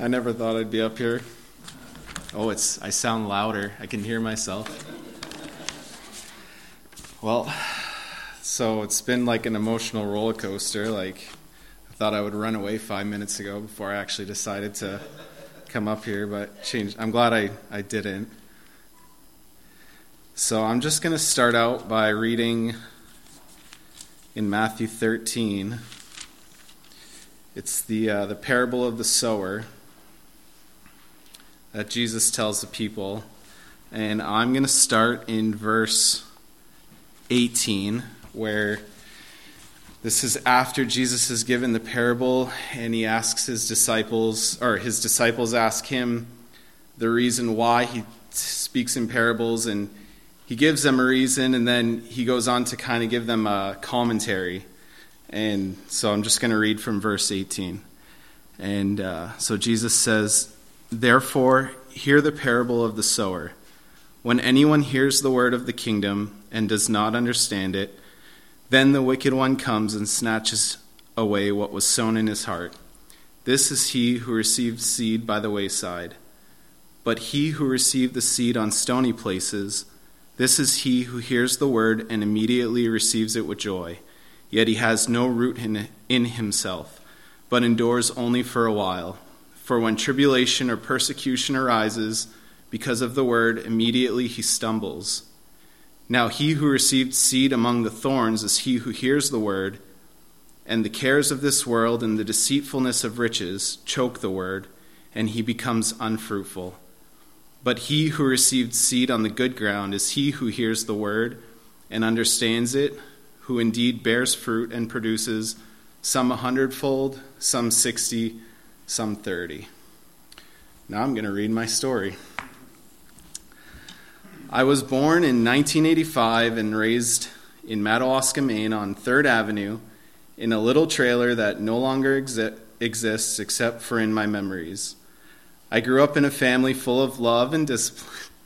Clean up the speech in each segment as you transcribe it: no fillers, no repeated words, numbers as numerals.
I never thought I'd be up here. Oh, I sound louder. I can hear myself. Well, so it's been like an emotional roller coaster. I thought I would run away 5 minutes ago before I actually decided to come up here, but I'm glad I didn't. So I'm just going to start out by reading in Matthew 13. It's the parable of the sower that Jesus tells the people. And I'm going to start in verse 18, where this is after Jesus has given the parable, and he asks his disciples ask him the reason why he speaks in parables, and he gives them a reason, and then he goes on to kind of give them a commentary. And so I'm just going to read from verse 18. And so Jesus says, "Therefore, hear the parable of the sower. When anyone hears the word of the kingdom and does not understand it, then the wicked one comes and snatches away what was sown in his heart. This is he who received seed by the wayside. But he who received the seed on stony places, this is he who hears the word and immediately receives it with joy. Yet he has no root in himself, but endures only for a while. For when tribulation or persecution arises because of the word, immediately he stumbles. Now he who received seed among the thorns is he who hears the word, and the cares of this world and the deceitfulness of riches choke the word, and he becomes unfruitful. But he who received seed on the good ground is he who hears the word and understands it, who indeed bears fruit and produces some 100-fold, some 60, some 30. Now I'm going to read my story. I was born in 1985 and raised in Madawaska, Maine on 3rd Avenue in a little trailer that no longer exists except for in my memories. I grew up in a family full of love and discipline.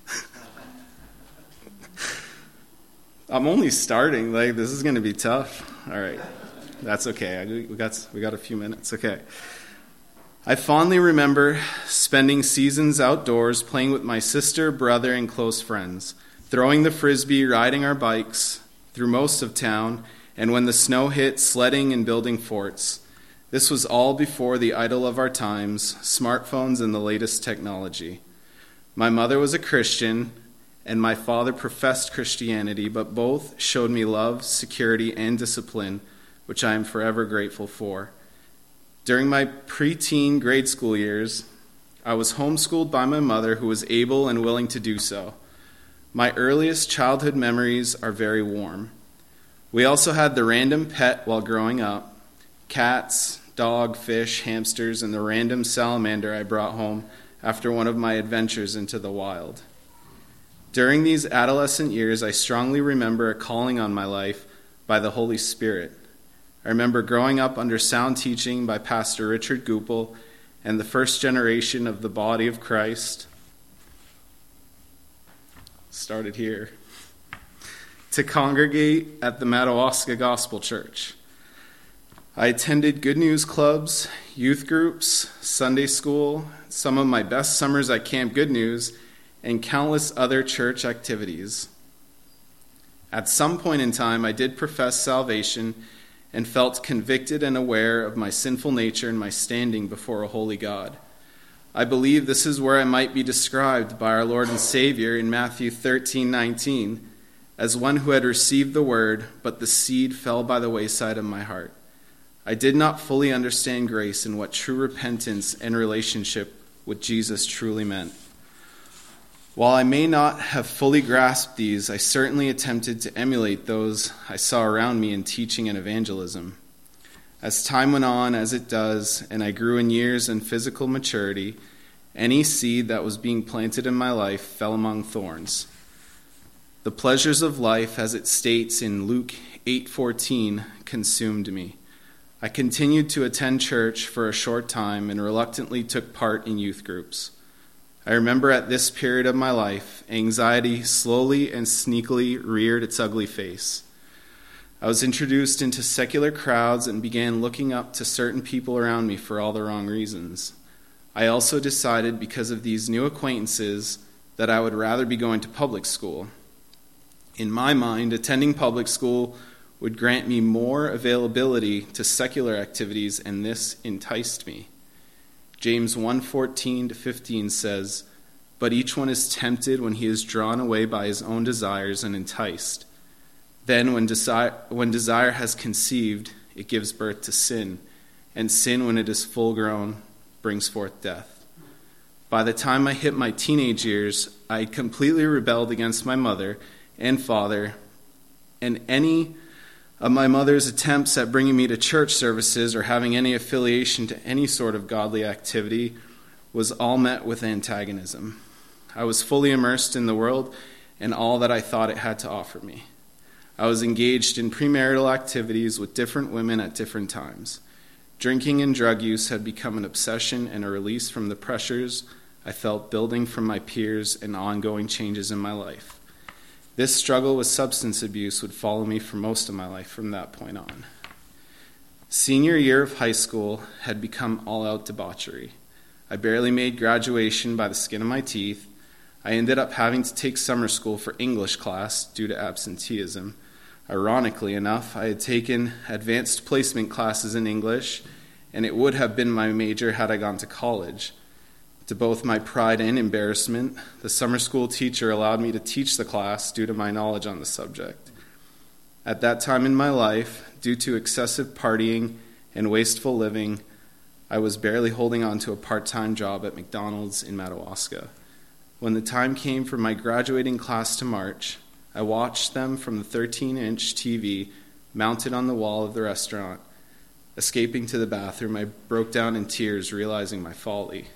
I'm only starting. This is going to be tough. All right. That's okay. We got a few minutes. Okay. I fondly remember spending seasons outdoors playing with my sister, brother, and close friends, throwing the frisbee, riding our bikes through most of town, and when the snow hit, sledding and building forts. This was all before the idol of our times, smartphones and the latest technology. My mother was a Christian, and my father professed Christianity, but both showed me love, security, and discipline, which I am forever grateful for. During my preteen grade school years, I was homeschooled by my mother, who was able and willing to do so. My earliest childhood memories are very warm. We also had the random pet while growing up: cats, dog, fish, hamsters, and the random salamander I brought home after one of my adventures into the wild. During these adolescent years, I strongly remember a calling on my life by the Holy Spirit. I remember growing up under sound teaching by Pastor Richard Goupel and the first generation of the body of Christ. Started here. To congregate at the Madawaska Gospel Church. I attended Good News clubs, youth groups, Sunday school, some of my best summers at Camp Good News, and countless other church activities. At some point in time, I did profess salvation and felt convicted and aware of my sinful nature and my standing before a holy God. I believe this is where I might be described by our Lord and Savior in Matthew 13:19 as one who had received the word, but the seed fell by the wayside of my heart. I did not fully understand grace and what true repentance and relationship with Jesus truly meant. While I may not have fully grasped these, I certainly attempted to emulate those I saw around me in teaching and evangelism. As time went on, as it does, and I grew in years and physical maturity, any seed that was being planted in my life fell among thorns. The pleasures of life, as it states in Luke 8:14, consumed me. I continued to attend church for a short time and reluctantly took part in youth groups. I remember at this period of my life, anxiety slowly and sneakily reared its ugly face. I was introduced into secular crowds and began looking up to certain people around me for all the wrong reasons. I also decided, because of these new acquaintances, that I would rather be going to public school. In my mind, attending public school would grant me more availability to secular activities, and this enticed me. James 1:14-15 says, "But each one is tempted when he is drawn away by his own desires and enticed. Then when desire has conceived, it gives birth to sin, and sin, when it is full grown, brings forth death." By the time I hit my teenage years, I had completely rebelled against my mother and father, and any of my mother's attempts at bringing me to church services or having any affiliation to any sort of godly activity was all met with antagonism. I was fully immersed in the world and all that I thought it had to offer me. I was engaged in premarital activities with different women at different times. Drinking and drug use had become an obsession and a release from the pressures I felt building from my peers and ongoing changes in my life. This struggle with substance abuse would follow me for most of my life from that point on. Senior year of high school had become all-out debauchery. I barely made graduation by the skin of my teeth. I ended up having to take summer school for English class due to absenteeism. Ironically enough, I had taken advanced placement classes in English, and it would have been my major had I gone to college. To both my pride and embarrassment, the summer school teacher allowed me to teach the class due to my knowledge on the subject. At that time in my life, due to excessive partying and wasteful living, I was barely holding on to a part-time job at McDonald's in Madawaska. When the time came for my graduating class to march, I watched them from the 13-inch TV mounted on the wall of the restaurant. Escaping to the bathroom, I broke down in tears, realizing my folly.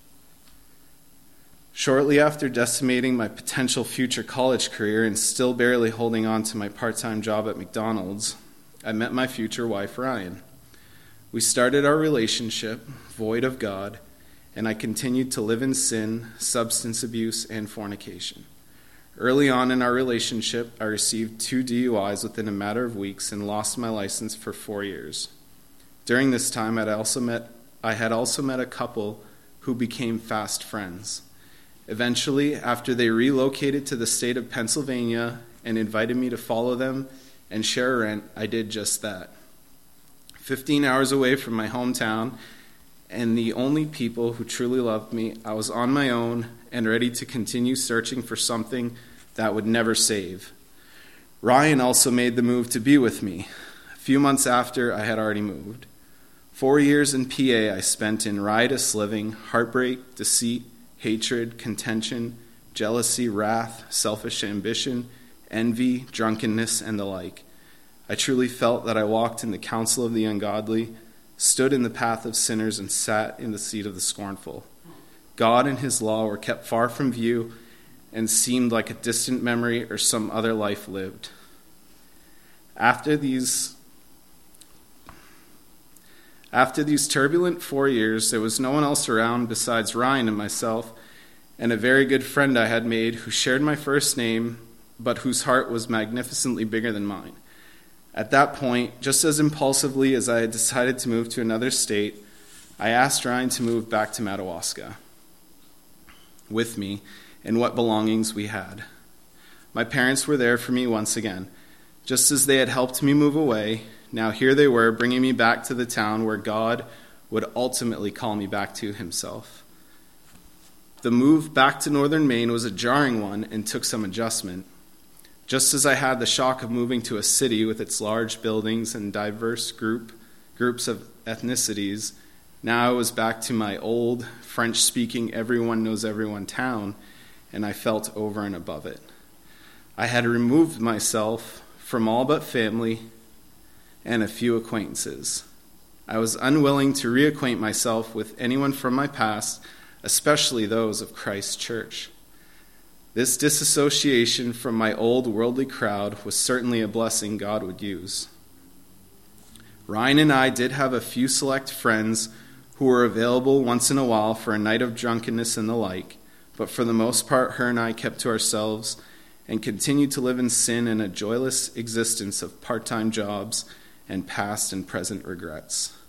Shortly after decimating my potential future college career and still barely holding on to my part-time job at McDonald's, I met my future wife, Ryan. We started our relationship void of God, and I continued to live in sin, substance abuse, and fornication. Early on in our relationship, I received 2 DUIs within a matter of weeks and lost my license for 4 years. During this time, I had also met a couple who became fast friends. Eventually, after they relocated to the state of Pennsylvania and invited me to follow them and share rent, I did just that. 15 hours away from my hometown and the only people who truly loved me, I was on my own and ready to continue searching for something that would never save. Ryan also made the move to be with me. A few months after, I had already moved. 4 years in PA I spent in riotous living, heartbreak, deceit, hatred, contention, jealousy, wrath, selfish ambition, envy, drunkenness, and the like. I truly felt that I walked in the counsel of the ungodly, stood in the path of sinners, and sat in the seat of the scornful. God and his law were kept far from view and seemed like a distant memory or some other life lived. After these turbulent 4 years, there was no one else around besides Ryan and myself, and a very good friend I had made who shared my first name, but whose heart was magnificently bigger than mine. At that point, just as impulsively as I had decided to move to another state, I asked Ryan to move back to Madawaska with me and what belongings we had. My parents were there for me once again. Just as they had helped me move away, now here they were, bringing me back to the town where God would ultimately call me back to himself. The move back to northern Maine was a jarring one and took some adjustment. Just as I had the shock of moving to a city with its large buildings and diverse groups of ethnicities, now I was back to my old French-speaking everyone knows everyone town, and I felt over and above it. I had removed myself from all but family and a few acquaintances. I was unwilling to reacquaint myself with anyone from my past, especially those of Christ's church. This disassociation from my old worldly crowd was certainly a blessing God would use. Ryan and I did have a few select friends who were available once in a while for a night of drunkenness and the like, but for the most part, her and I kept to ourselves and continued to live in sin and a joyless existence of part-time jobs and past and present regrets.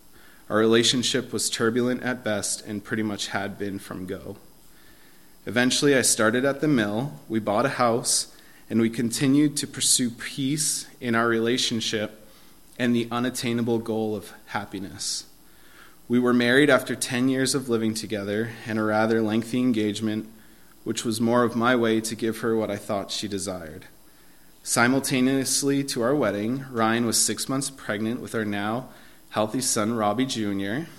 Our relationship was turbulent at best and pretty much had been from go. Eventually, I started at the mill, we bought a house, and we continued to pursue peace in our relationship and the unattainable goal of happiness. We were married after 10 years of living together and a rather lengthy engagement, which was more of my way to give her what I thought she desired. Simultaneously to our wedding, Ryan was 6 months pregnant with our now healthy son, Robbie Jr.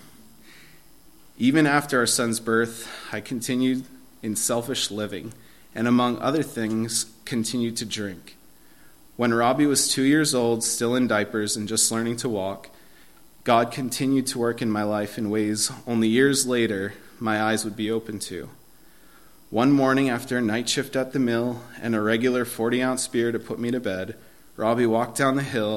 Even after our son's birth, I continued in selfish living, and among other things, continued to drink. When Robbie was 2 years old, still in diapers and just learning to walk, God continued to work in my life in ways only years later my eyes would be open to. One morning after a night shift at the mill and a regular 40-ounce beer to put me to bed, Robbie walked down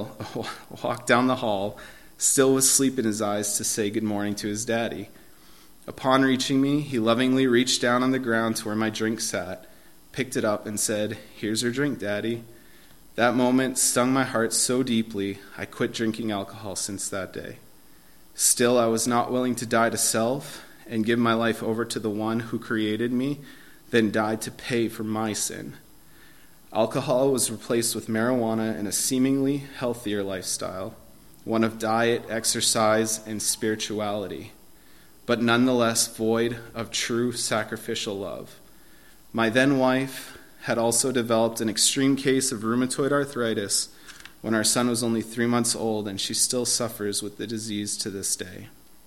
the hall, still with sleep in his eyes, to say good morning to his daddy. Upon reaching me, he lovingly reached down on the ground to where my drink sat, picked it up, and said, "Here's your drink, Daddy." That moment stung my heart so deeply, I quit drinking alcohol since that day. Still, I was not willing to die to self and give my life over to the one who created me, then died to pay for my sin. Alcohol was replaced with marijuana and a seemingly healthier lifestyle, one of diet, exercise, and spirituality, but nonetheless void of true sacrificial love. My then wife had also developed an extreme case of rheumatoid arthritis when our son was only 3 months old, and she still suffers with the disease to this day.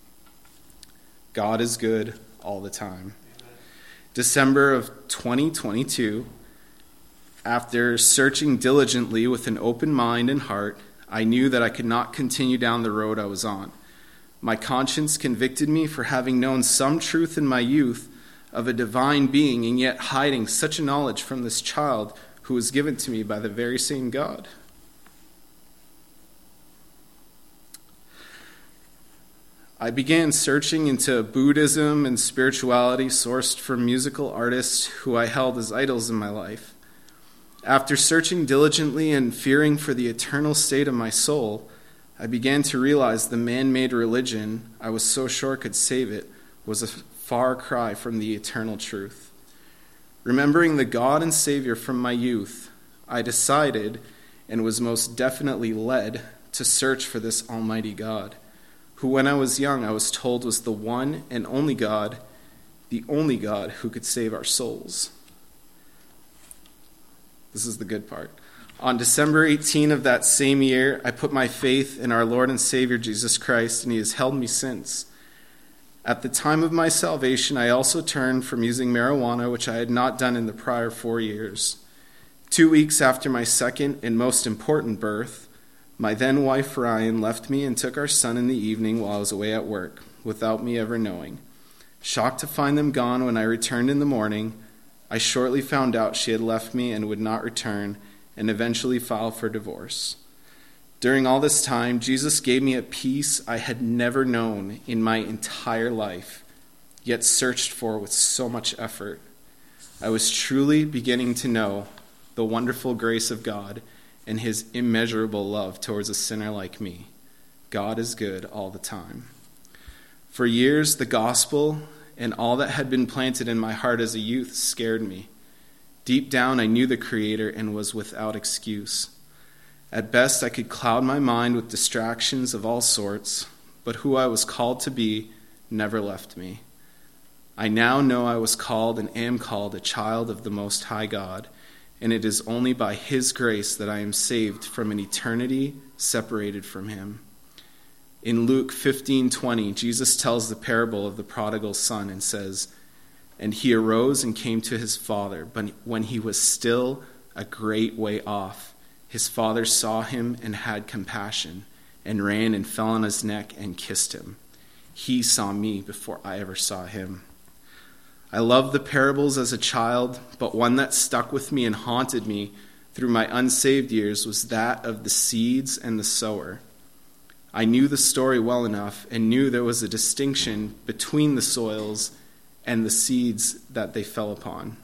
God is good all the time. December of 2022, after searching diligently with an open mind and heart, I knew that I could not continue down the road I was on. My conscience convicted me for having known some truth in my youth of a divine being, and yet hiding such a knowledge from this child who was given to me by the very same God. I began searching into Buddhism and spirituality sourced from musical artists who I held as idols in my life. After searching diligently and fearing for the eternal state of my soul, I began to realize the man-made religion I was so sure could save it was a far cry from the eternal truth. Remembering the God and Savior from my youth, I decided and was most definitely led to search for this Almighty God, who when I was young I was told was the one and only God, the only God who could save our souls. This is the good part. On December 18 of that same year, I put my faith in our Lord and Savior Jesus Christ, and he has held me since. At the time of my salvation, I also turned from using marijuana, which I had not done in the prior 4 years. 2 weeks after my second and most important birth, my then wife Ryan left me and took our son in the evening while I was away at work, without me ever knowing. Shocked to find them gone when I returned in the morning, I shortly found out she had left me and would not return, and eventually filed for divorce. During all this time, Jesus gave me a peace I had never known in my entire life, yet searched for with so much effort. I was truly beginning to know the wonderful grace of God and his immeasurable love towards a sinner like me. God is good all the time. For years, the gospel and all that had been planted in my heart as a youth scared me. Deep down, I knew the Creator and was without excuse. At best, I could cloud my mind with distractions of all sorts, but who I was called to be never left me. I now know I was called and am called a child of the Most High God, and it is only by his grace that I am saved from an eternity separated from him. In Luke 15:20, Jesus tells the parable of the prodigal son and says, "And he arose and came to his father, but when he was still a great way off, his father saw him and had compassion, and ran and fell on his neck and kissed him. He saw me before I ever saw him." I loved the parables as a child, but one that stuck with me and haunted me through my unsaved years was that of the seeds and the sower. I knew the story well enough and knew there was a distinction between the soils and the seeds that they fell upon.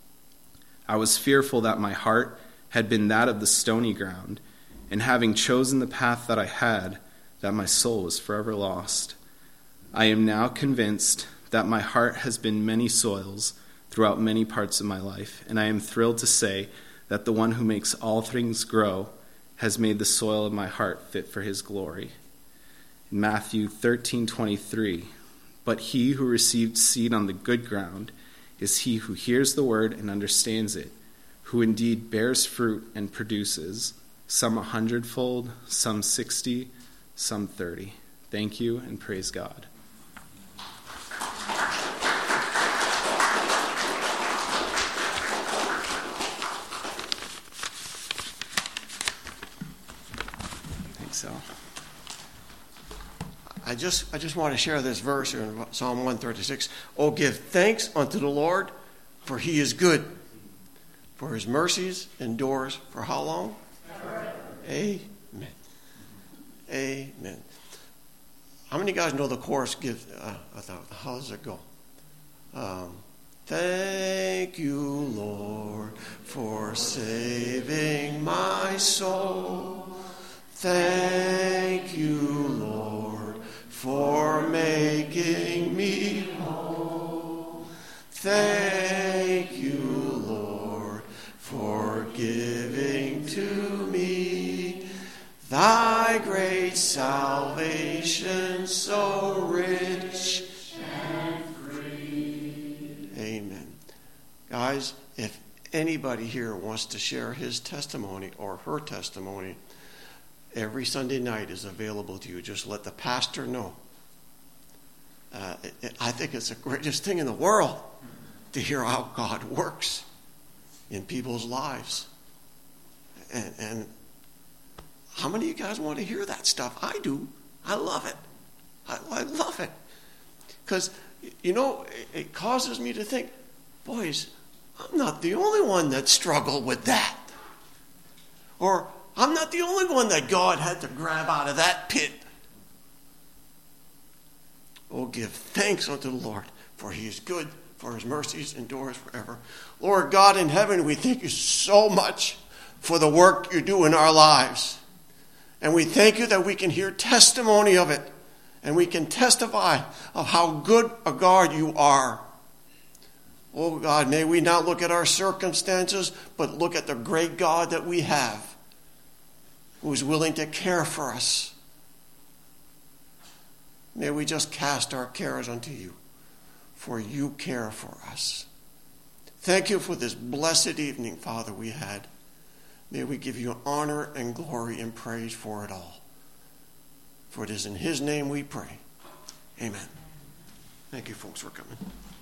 I was fearful that my heart had been that of the stony ground, and having chosen the path that I had, that my soul was forever lost. I am now convinced that my heart has been many soils throughout many parts of my life, and I am thrilled to say that the one who makes all things grow has made the soil of my heart fit for his glory. In Matthew 13:23, but he who received seed on the good ground is he who hears the word and understands it, who indeed bears fruit and produces, some 100-fold, some 60, some 30. Thank you, and praise God. Thanks, Al. I just want to share this verse here in Psalm 136. Oh, give thanks unto the Lord, for he is good. For his mercies endures for how long? Forever. Amen. Amen. How many guys know the chorus? How does it go? Thank you, Lord, for saving my soul. Thank you, Lord, for making me whole. Thank you, Lord, for giving to me thy great salvation, so rich and free. Amen. Guys, if anybody here wants to share his testimony or her testimony, every Sunday night is available to you. Just let the pastor know. I think it's the greatest thing in the world to hear how God works in people's lives. And how many of you guys want to hear that stuff? I do. I love it. I love it. Because, it causes me to think, boys, I'm not the only one that struggled with that. Or, I'm not the only one that God had to grab out of that pit. Oh, give thanks unto the Lord, for he is good, for his mercies endures forever. Lord God in heaven, we thank you so much for the work you do in our lives. And we thank you that we can hear testimony of it. And we can testify of how good a God you are. Oh God, may we not look at our circumstances, but look at the great God that we have, who is willing to care for us. May we just cast our cares unto you, for you care for us. Thank you for this blessed evening, Father, we had. May we give you honor and glory and praise for it all. For it is in his name we pray. Amen. Thank you, folks, for coming.